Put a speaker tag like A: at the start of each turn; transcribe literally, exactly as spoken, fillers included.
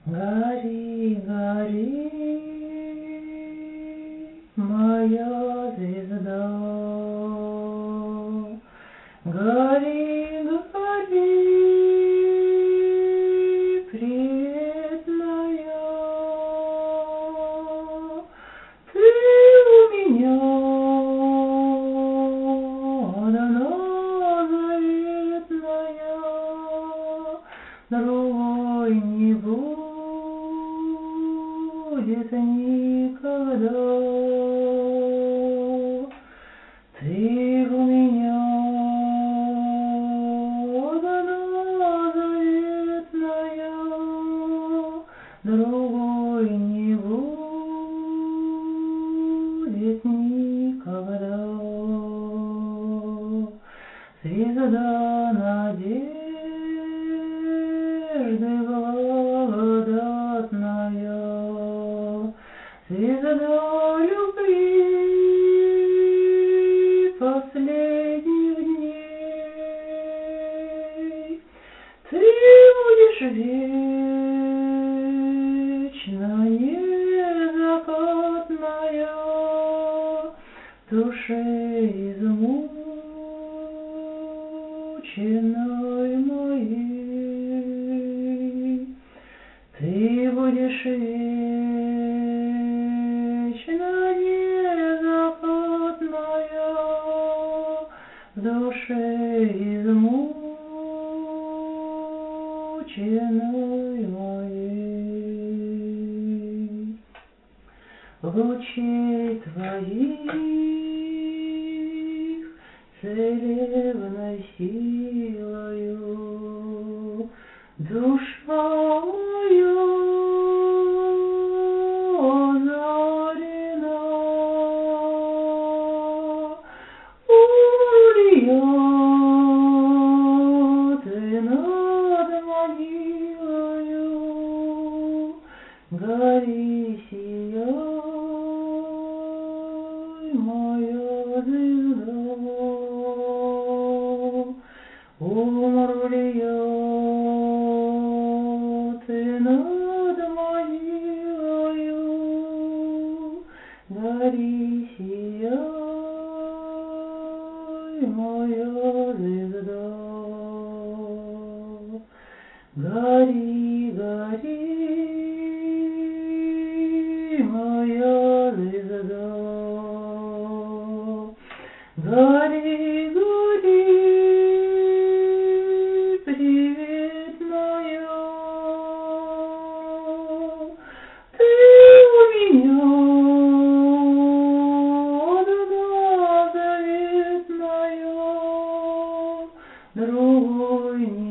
A: Гори, гори, моя звезда, гори, гори, приветная, ты у меня одна заветная, другой не будет никогда. Ты у меня одна заветная, другой не будет никогда. Звезда надежды благодатная, звезда любви последних дней. Ты будешь вечно незакатная, душе измученной моей. Ты будешь вечно незакатная, душе измученной моей. Лучей твоих целебной силою душа моя озарена. Улья ты над могилою, гори, сияй, моя звезда. Умру ли я, ты над могилою, гори, сияй, моя звезда. Гори, гори, моя звезда. Гори, гори, приветная, ты у меня одна заветная, другой не